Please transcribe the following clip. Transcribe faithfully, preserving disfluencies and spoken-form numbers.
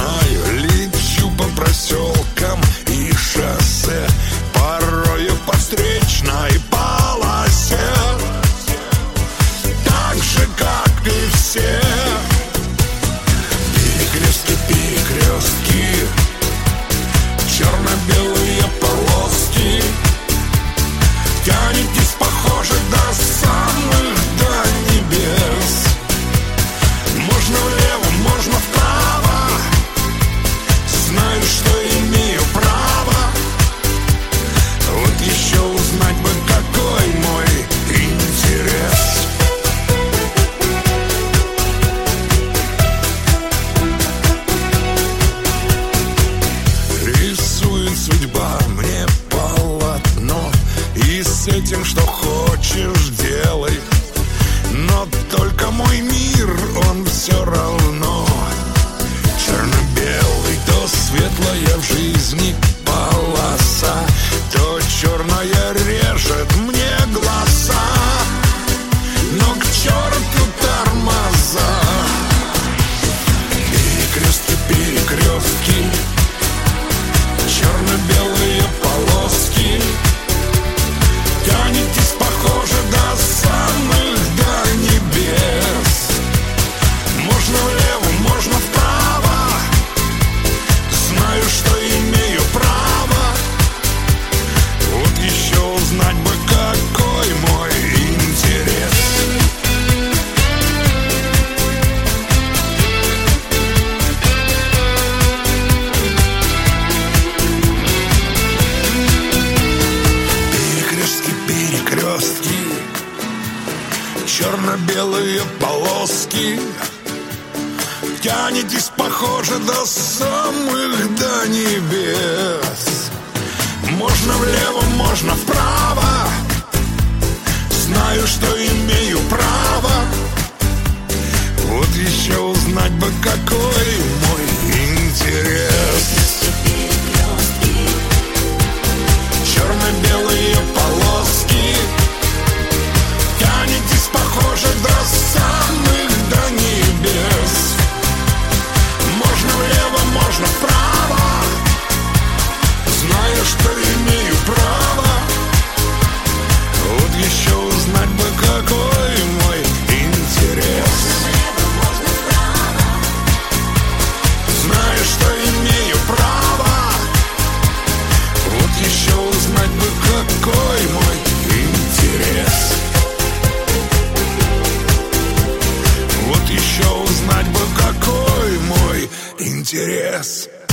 знаю, лечу по проселкам и шоссе, порою по встречной полосе, так же, как и все. Перекрестки, перекрестки, черно-белые полоски, тянетесь, похоже, до самых, до небес. Можно влево, можно вправо, знаю, что имею право. Вот еще узнать бы, какой мой интерес. Рисует судьба мне полотно, и с этим, что хочешь, делай. Но только мой мир, он все равно черно-белый. То светлая в жизни полоса, то черная режет мне глаза. Но к черту тормоза. Перекрестки, перекрестки, черно-белые полоски, тянетесь, похоже, до самых, до небес. Можно влево, можно вправо, знаю, что имею право. Вот еще узнать бы, какой мой интерес. Перекрестки, перекрестки, черно-белые полоски, тянетесь, похоже, до самых, до небес. Можно влево, можно вправо, знаю, что имею право. Вот еще узнать бы, какой мой интерес. Черно-белые полоски, тянетесь, похоже, до самых, до небес. Можно влево, можно вправо, знаю, что имею право. Вот еще узнать бы, какой мой интерес. Знаю, что имею право. Вот еще узнать бы, какой мой интерес. Вот еще узнать бы, какой мой интерес.